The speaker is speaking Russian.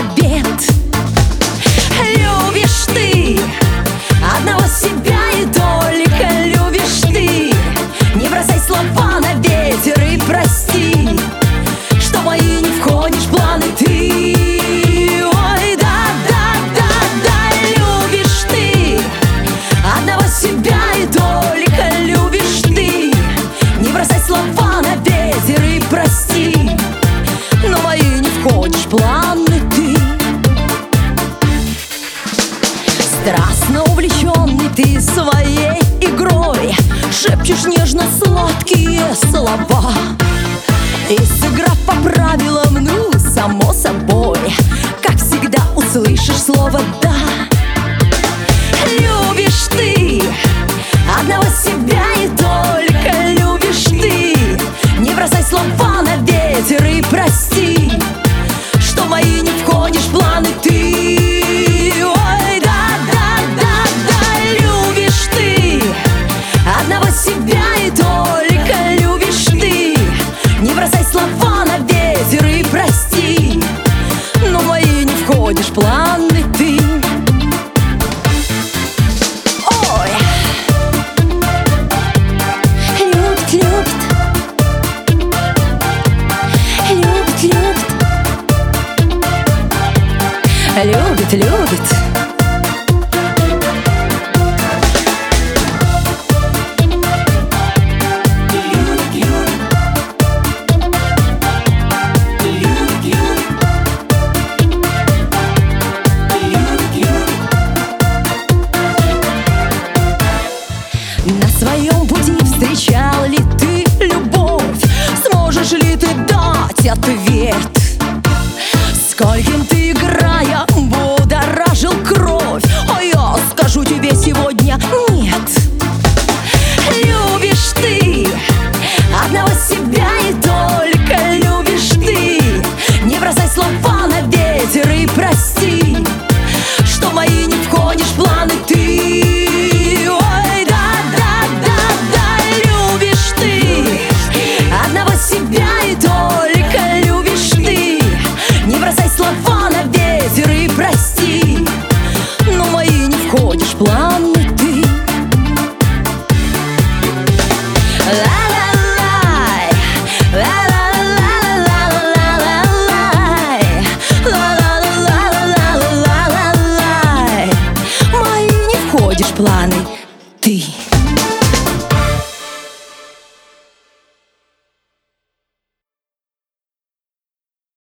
обед. Любишь ты одного себя и только любишь ты. Не бросай слова на ветер и прости, что мои не входишь в планы ты. Ой, да, любишь ты одного себя и только любишь ты. Не бросай слова на ветер и прости, но мои не входишь в планы ты. Страстно увлеченный ты своей игрой, шепчешь нежно-сладкие слова. И сыграв по правилам, ну, само собой, как всегда услышишь слово «да». Любишь ты одного себя и только любишь ты. Не бросай слова на ветер и прости, что мои не входишь в планы ты. Ой, да, любишь ты одного себя и только любишь ты. Не бросай слова на ветер и прости, но мои не входишь в планы ты. Ой, любит. На своем пути встречал ли ты любовь? Сможешь ли ты дать ответ? Скольким ты